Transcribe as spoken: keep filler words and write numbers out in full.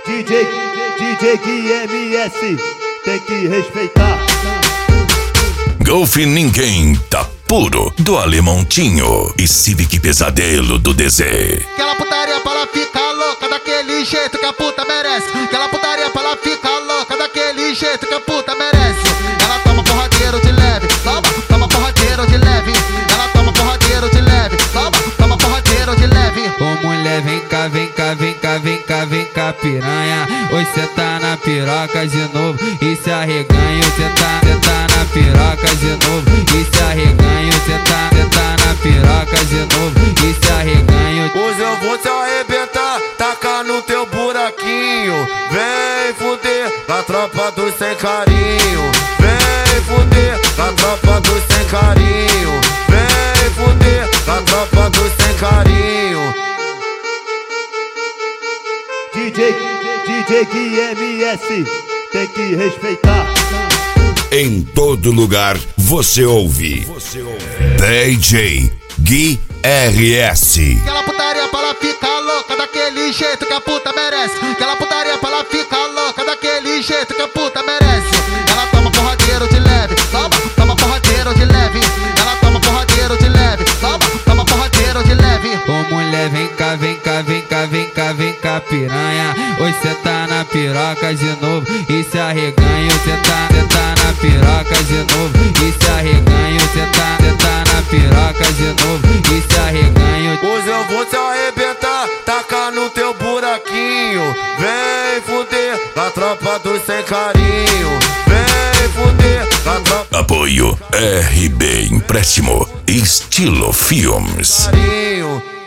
D J, D J Gui M S, tem que respeitar. Golf Ninguém tá puro, do Alemontinho e Civic Pesadelo do D Z. Aquela putaria pra ela ficar louca daquele jeito que a puta merece. Aquela putaria pra ela ficar louca daquele jeito que a puta merece. Ela toma porradeiro de leve, toma, toma porradeiro de leve. Ela toma porradeiro de leve, toma, toma porradeiro de leve. Ô mulher, vem cá, vem cá, vem cá, vem cá, vem cá, piranha. Hoje cê tá na piroca de novo e se arreganha. Cê tá, cê tá na piroca de novo e se arreganha. Cê tá, cê tá na piroca de novo e se arreganha. Hoje eu vou te arrebentar, tacar no teu buraquinho. Vem fuder a tropa dos sem carinho. Vem fuder a tropa dos sem carinho. Vem fuder a tropa dos sem carinho. D J, D J Gui M S, tem que respeitar. Em todo lugar você ouve, você ouve. D J Gui R S. Aquela putaria pra ela ficar louca daquele jeito que a puta merece. Aquela putaria pra ela ficar louca daquele jeito que a puta merece. Ela toma porradeiro de leve, toma, toma porradeiro de leve. Ela toma porradeiro de leve, toma, toma porradeiro de leve. Ô mulher, vem cá, vem cá, vem cá, vem cá, vem cá, piranha. Hoje cê tá na piroca de novo e se arreganha. Cê tá, cê tá na piroca de novo e se arreganha. Cê tá, cê tá na piroca de novo e se arreganha. Hoje eu vou te arrebentar, tacar no teu buraquinho. Vem fuder a tropa dos sem carinho. Vem fuder a tropa. Apoio R B Empréstimo Estilo Filmes. Carinho.